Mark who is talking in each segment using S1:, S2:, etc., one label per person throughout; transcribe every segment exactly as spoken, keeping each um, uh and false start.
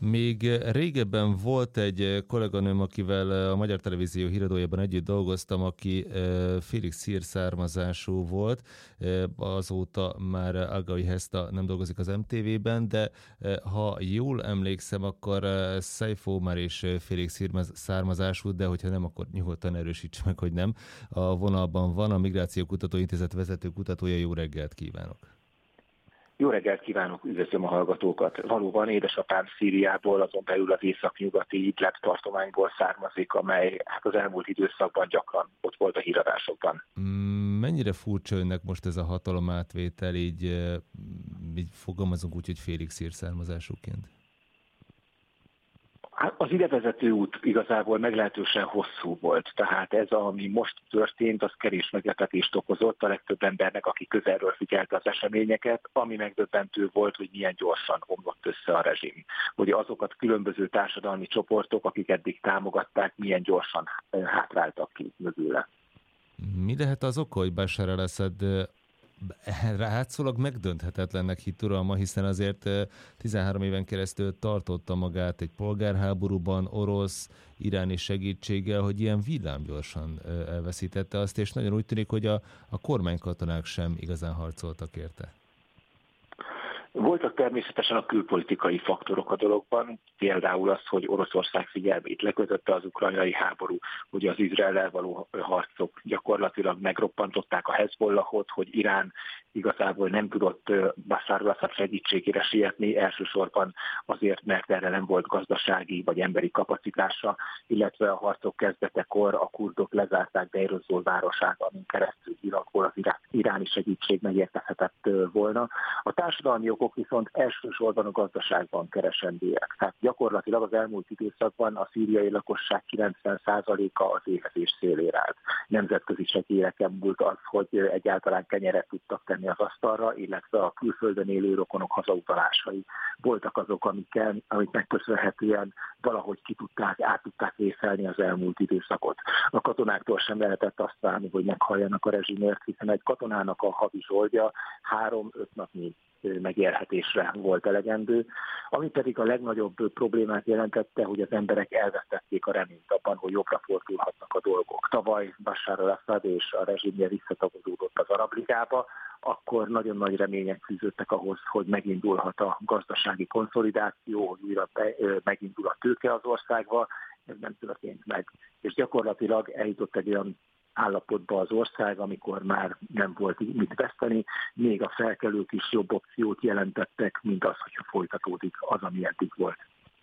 S1: Még régebben volt egy kolléganőm, akivel a Magyar Televízió híradójában együtt dolgoztam, aki félig szír származású volt, azóta már Agai Heszta nem dolgozik az em té vében, de ha jól emlékszem, akkor Saifó már is félig szír származású, de hogyha nem, akkor nyugodtan erősíts meg, hogy nem. A vonalban van a Migráció Kutatóintézet vezető kutatója. Jó reggelt kívánok!
S2: Jó reggelt kívánok, üdvözlöm a hallgatókat. Valóban édesapám Szíriából, azon belül az északnyugati Idlib tartományból származik, amely hát az elmúlt időszakban gyakran ott volt a híradásokban.
S1: Mennyire furcsa önnek most ez a hatalomátvétel, így, így fogalmazunk úgy, hogy félig szír származásúként?
S2: Az idevezető út igazából meglehetősen hosszú volt, tehát ez, ami most történt, az kevés meglepetést okozott a legtöbb embernek, aki közelről figyelte az eseményeket, ami megdöbbentő volt, hogy milyen gyorsan omlott össze a rezsim. Hogy azokat különböző társadalmi csoportok, akik eddig támogatták, milyen gyorsan hátráltak ki mögüle.
S1: Mi lehet az oka, hogy Bashar al-Assad látszólag megdönthetetlennek hitt uralma, hiszen azért tizenhárom éven keresztül tartotta magát egy polgárháborúban orosz, iráni segítséggel, hogy ilyen villámgyorsan elveszítette azt, és nagyon úgy tűnik, hogy a, a kormánykatonák sem igazán harcoltak érte.
S2: Voltak természetesen a külpolitikai faktorok a dologban, például az, hogy Oroszország figyelmét lekötötte az ukrajnai háború, hogy az Izraellel való harcok gyakorlatilag megroppantották a Hezbollahot, hogy Irán igazából nem tudott Bashar al-Assad segítségére sietni, elsősorban azért, mert erre nem volt gazdasági vagy emberi kapacitása, illetve a harcok kezdetekor a kurdok lezárták Deir ez-Zor városát, amin keresztül Irakból az iráni segítség megérkezhetett volna. A társadalmi okok viszont elsősorban a gazdaságban keresendőek. Tehát gyakorlatilag az elmúlt időszakban a szíriai lakosság kilencven százaléka az éhezés szélére állt. Nemzetközi segélyeken múlt az, hogy egyáltalán kenyeret tudtak tenni az asztalra, illetve a külföldön élő rokonok hazautalásai voltak azok, amiken, amiknek köszönhetően valahogy ki tudták, át tudták vészelni az elmúlt időszakot. A katonáktól sem lehetett azt várni, hogy meghalljanak a rezsimért, hiszen egy katonának a havi zsoldja három-öt napnyi megélhetésre volt elegendő, ami pedig a legnagyobb problémát jelentette, hogy az emberek elvesztették a reményt abban, hogy jobbra fordulhatnak a dolgok. Tavaly Bashar al-Assad és a rezsimje visszatagozódott az Arab Ligába, akkor nagyon nagy remények fűződtek ahhoz, hogy megindulhat a gazdasági konszolidáció, hogy újra be, megindul a tőke az országba, ez nem történt meg. És gyakorlatilag eljutott egy olyan állapotba az ország, amikor már nem volt mit veszteni, még a felkelők is jobb opciót jelentettek, mint az, hogyha folytatódik az, ami eddig volt.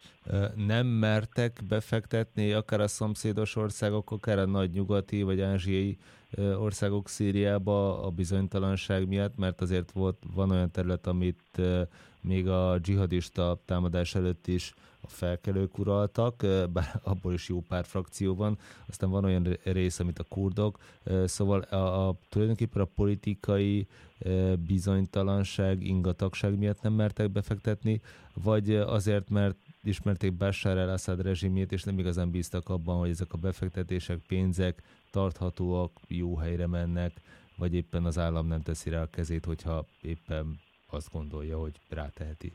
S1: Nem mertek befektetni akár a szomszédos országok, akár a nagy nyugati vagy ázsiai országok Szíriába a bizonytalanság miatt, mert azért volt, van olyan terület, amit még a dzsihadista támadás előtt is a felkelők uraltak, bár abból is jó pár frakció van, aztán van olyan rész, amit a kurdok, szóval a, a, tulajdonképpen a politikai bizonytalanság, ingatagság miatt nem mertek befektetni, vagy azért, mert ismerték Bashar al-Assad rezsimjét, és nem igazán bíztak abban, hogy ezek a befektetések, pénzek tarthatóak, jó helyre mennek, vagy éppen az állam nem teszi rá a kezét, hogyha éppen azt gondolja, hogy ráteheti.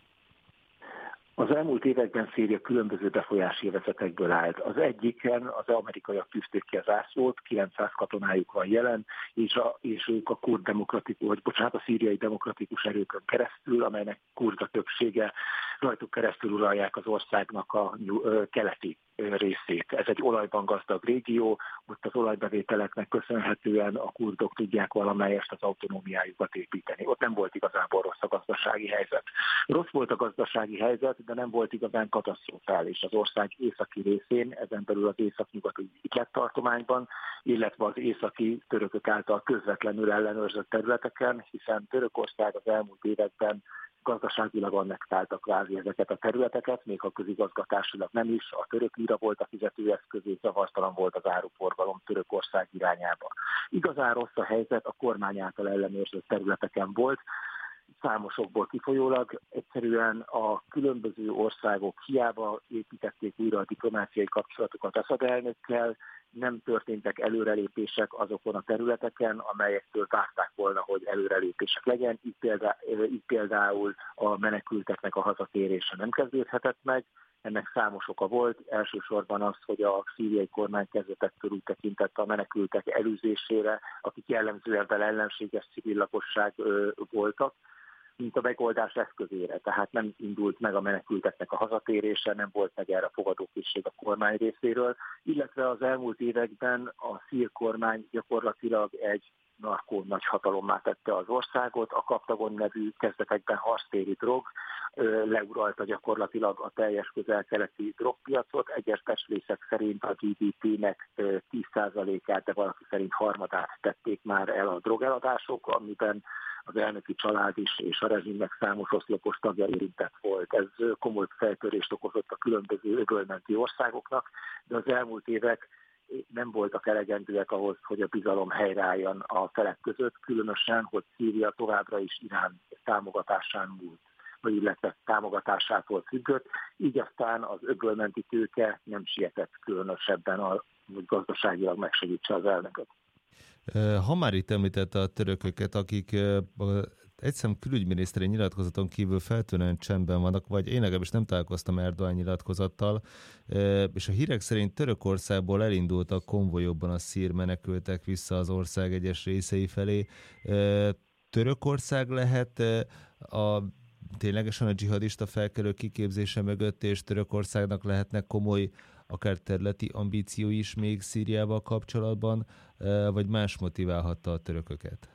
S2: Az elmúlt években Szíria különböző befolyási övezetekből állt. Az egyiken az amerikaiak tűzték ki az zászlót, kilencszáz katonájuk van jelen, és, a, és ők a kurd demokratikus, vagy bocsánat, a szíriai demokratikus erőkön keresztül, amelynek kurd a többsége, rajtuk keresztül uralják az országnak a nyug, keleti részét. Ez egy olajban gazdag régió, ott az olajbevételeknek köszönhetően a kurdok tudják valamelyest az autonómiájukat építeni. Ott nem volt igazából rossz a gazdasági helyzet. Rossz volt a gazdasági helyzet, de nem volt igazán katasztrofális az ország északi részén, ezen belül az északnyugati Idlib tartományban, illetve az északi törökök által közvetlenül ellenőrzött területeken, hiszen Törökország az elmúlt években gazdaságilag annektáltak kvázi ezeket a területeket, még ha közigazgatásilag nem is, a török lira volt a fizetőeszköz, és zavartalan volt az áruforgalom Törökország irányába. Igazán rossz a helyzet a kormány által ellenőrzött területeken volt. számosokból kifolyólag. Egyszerűen a különböző országok hiába építették újra a diplomáciai kapcsolatokat Assad elnökkel, nem történtek előrelépések azokon a területeken, amelyektől várták volna, hogy előrelépések legyen. Így, példá, így például a menekülteknek a hazatérése nem kezdődhetett meg. Ennek számos oka volt. Elsősorban az, hogy a szíriai kormány kezdetektől úgy tekintett a menekültek elűzésére, akik jellemzően vele ellenséges civil lakosság voltak, mint a megoldás eszközére. Tehát nem indult meg a menekülteknek a hazatérése, nem volt meg erre a fogadókészség a kormány részéről, illetve az elmúlt években a szír kormány gyakorlatilag egy narkó nagy hatalommá tette az országot, a Kaptagon nevű kezdetekben harctéri drog leuralta gyakorlatilag a teljes közel-keleti drogpiacot. Egyes becslések szerint a gé dé pé-nek tíz százalékát, de valaki szerint harmadát tették már el a drogeladások, amiben az elnöki család is és a rezsimnek számos oszlopos tagja érintett volt. Ez komoly feltörést okozott a különböző öbölmenti országoknak, de az elmúlt évek nem voltak elegendőek ahhoz, hogy a bizalom helyreálljon a felek között, különösen, hogy Szíria továbbra is Irán támogatásán múlt, vagy illetve támogatásától függött, így aztán az öbölmenti tőke nem sietett különösebben, a, hogy gazdaságilag megsegítse az elnököt.
S1: Ha már itt említette a törököket, akik egyszerűen külügyminiszteri nyilatkozaton kívül feltűnően csendben vannak, vagy én legalábbis nem találkoztam Erdoğan nyilatkozattal, és a hírek szerint Törökországból elindultak konvojokban a szír menekültek vissza az ország egyes részei felé. Törökország lehet a ténylegesen a dzsihadista felkelő kiképzése mögött, és Törökországnak lehetnek komoly akár területi ambíciói is még Szíriával kapcsolatban, vagy más motiválhatta a törököket?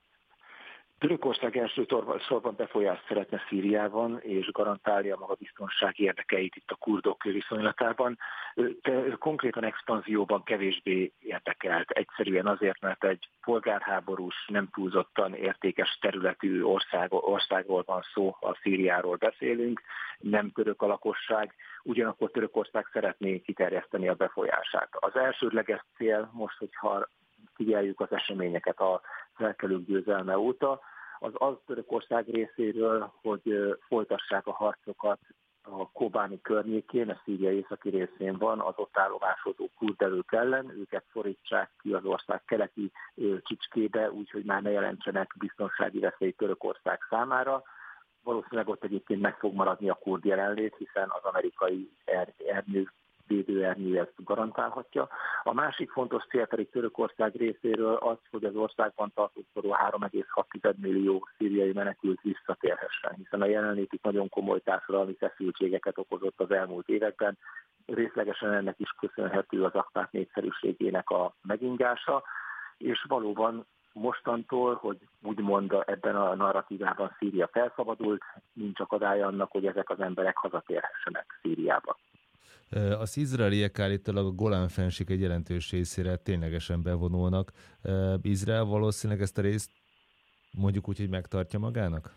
S2: Törökország elsősorban befolyást szeretne Szíriában, és garantálja maga biztonsági érdekeit itt a kurdok viszonylatában. De konkrétan expanzióban kevésbé érdekelt. Egyszerűen azért, mert egy polgárháborús, nem túlzottan értékes területű ország, országról van szó, a Szíriáról beszélünk, nem török a lakosság, ugyanakkor Törökország szeretné kiterjeszteni a befolyását. Az elsődleges cél most, hogyha figyeljük az eseményeket a felkelők győzelme óta, az az Törökország részéről, hogy folytassák a harcokat a Kobáni környékén, a Szíria északi részén van, az ott állomásozó kurd erők ellen, őket szorítsák ki az ország keleti csicskébe, úgyhogy már ne jelentsenek biztonsági veszélyt Törökország számára. Valószínűleg ott egyébként meg fog maradni a kurd jelenlét, hiszen az amerikai er- ernyő védőernyő ezt garantálhatja. A másik fontos cél pedig Törökország részéről az, hogy az országban tartózkodó három egész hat millió szíriai menekült visszatérhessen, hiszen a jelenlétük nagyon komoly társadalmi feszültségeket okozott az elmúlt években. Részlegesen ennek is köszönhető az akták népszerűségének a megingása, és valóban mostantól, hogy úgymond ebben a narratívában Szíria felszabadult, nincs akadálya annak, hogy ezek az emberek hazatérhessenek Szíriába.
S1: Az izraeliek állítólag a Golán-fennsík egy jelentős részére ténylegesen bevonulnak. Izrael valószínűleg ezt a részt mondjuk úgy, hogy megtartja magának?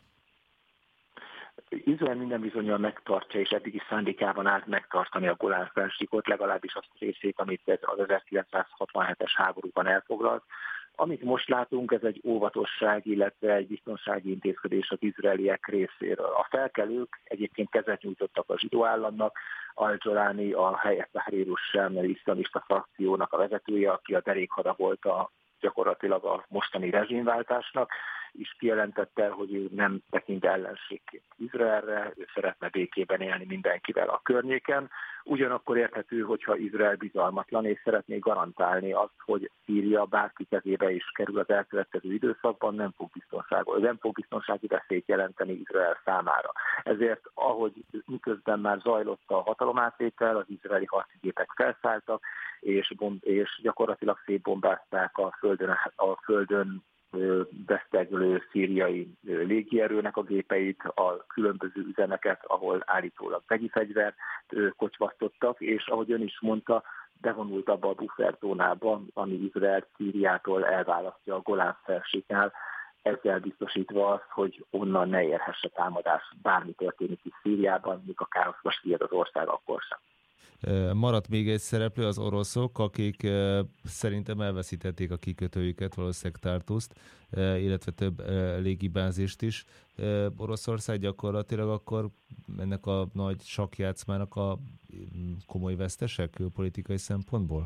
S2: Izrael minden bizonnyal megtartja, és eddig is szándékában állt megtartani a Golán-fennsíkot, legalábbis azt a részét, amit az ezerkilencszázhatvanhetes háborúban elfoglalt. Amit most látunk, ez egy óvatosság, illetve egy biztonsági intézkedés az izraeliek részéről. A felkelők egyébként kezet nyújtottak a zsidó államnak, Al-Jolani, a Helyes Tahrirus Sem iszlamista frakciónak a vezetője, aki a derékhada volt a, gyakorlatilag a mostani rezsimváltásnak, és kijelentette, hogy ő nem tekint ellenségként Izraelre, ő szeretne békében élni mindenkivel a környéken. Ugyanakkor érthető, hogyha Izrael bizalmatlan, és szeretné garantálni azt, hogy Szíria bárki kezébe is kerül az elkövetkező időszakban, nem fog, nem fog biztonsági veszélyt jelenteni Izrael számára. Ezért, ahogy miközben már zajlott a hatalomátvétel, az izraeli harci gépek felszálltak, és, bomb- és gyakorlatilag szétbombázták a földön, a földön veszteglő szíriai légierőnek a gépeit, a különböző üzemeket, ahol állítólag vegyi fegyvert kocsvasztottak, és ahogy ön is mondta, bevonult abba a bufferzónába, ami Izrael Szíriától elválasztja a Golán-fennsíknál, ezzel biztosítva azt, hogy onnan ne érhesse támadás, bármi történik is Szíriában, míg a káoszba süllyed az ország akkor sem.
S1: Maradt még egy szereplő, az oroszok, akik szerintem elveszítették a kikötőjüket, valószínűleg Tartuszt, illetve több légibázist is. Oroszország gyakorlatilag akkor ennek a nagy sakkjátszmának a komoly vesztese külpolitikai szempontból?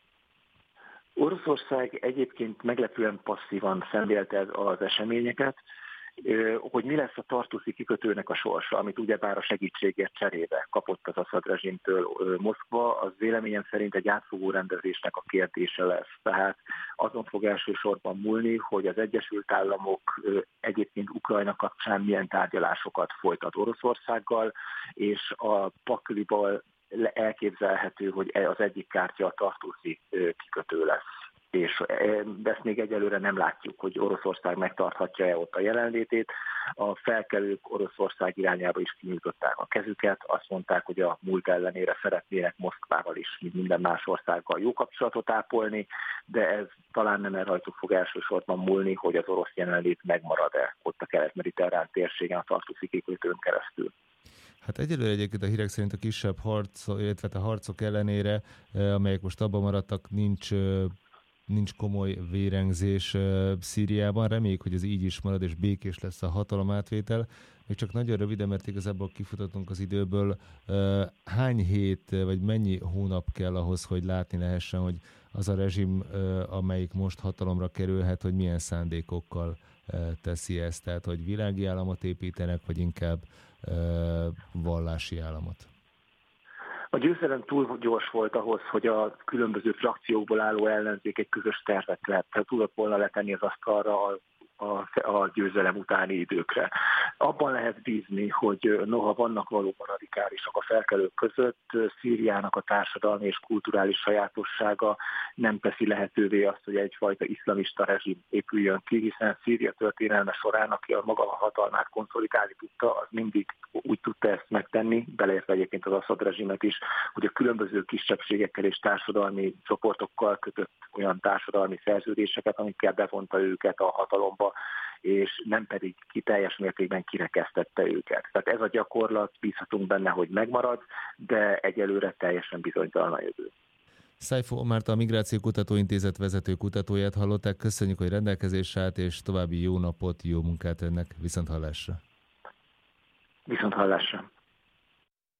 S2: Oroszország egyébként meglepően passzívan szemlélte az eseményeket, hogy mi lesz a tartuszi kikötőnek a sorsa, amit ugyebár a segítségért cserébe kapott az Aszad rezsimtől Moszkva, az véleményem szerint egy átfogó rendezésnek a kérdése lesz. Tehát azon fog elsősorban múlni, hogy az Egyesült Államok egyébként Ukrajna kapcsán milyen tárgyalásokat folytat Oroszországgal, és a pakliból elképzelhető, hogy az egyik kártya a tartuszi kikötő lesz. És ezt még egyelőre nem látjuk, hogy Oroszország megtarthatja-e ott a jelenlétét. A felkelők Oroszország irányába is kinyújtották a kezüket, azt mondták, hogy a múlt ellenére szeretnének Moszkvával is, mint minden más országgal jó kapcsolatot ápolni, de ez talán nem rajtuk fog elsősorban múlni, hogy az orosz jelenlét megmarad-e ott a kelet-mediterrán térségen a tartuszi kikötőn keresztül.
S1: Hát egyelőre egyébként a hírek szerint a kisebb harcok, illetve a harcok ellenére, amelyek most abban maradtak, nincs nincs komoly vérengzés uh, Szíriában. Reméljük, hogy ez így is marad, és békés lesz a hatalomátvétel. Még csak nagyon röviden, mert igazából kifutottunk az időből. Uh, hány hét, vagy mennyi hónap kell ahhoz, hogy látni lehessen, hogy az a rezsim, uh, amelyik most hatalomra kerülhet, hogy milyen szándékokkal uh, teszi ezt? Tehát, hogy világi államot építenek, vagy inkább uh, vallási államot?
S2: A győzelem túl gyors volt ahhoz, hogy a különböző frakciókból álló ellenzék egy közös tervet lehet, tudott volna letenni az asztalra a, a, a győzelem utáni időkre. Abban lehet bízni, hogy noha vannak valóban radikálisak a felkelők között, Szíriának a társadalmi és kulturális sajátossága nem teszi lehetővé azt, hogy egyfajta iszlamista rezsim épüljön ki, hiszen Szíria történelme során, aki a maga hatalmát konszolidálni tudta, az mindig úgy tudta ezt megtenni, beleértve egyébként az Aszad rezsimet is, hogy a különböző kisebbségekkel és társadalmi csoportokkal kötött olyan társadalmi szerződéseket, amikkel bevonta őket a hatalomba, és nem pedig ki teljes mértékben kirekesztette őket. Tehát ez a gyakorlat, bízhatunk benne, hogy megmarad, de egyelőre teljesen bizonytalan a jövő.
S1: Szájfó Márta, a Migráció Kutatóintézet vezető kutatóját hallották. Köszönjük, hogy rendelkezésre állt, és további jó napot, jó munkát önnek. Viszont hallásra!
S2: Viszont hallásra!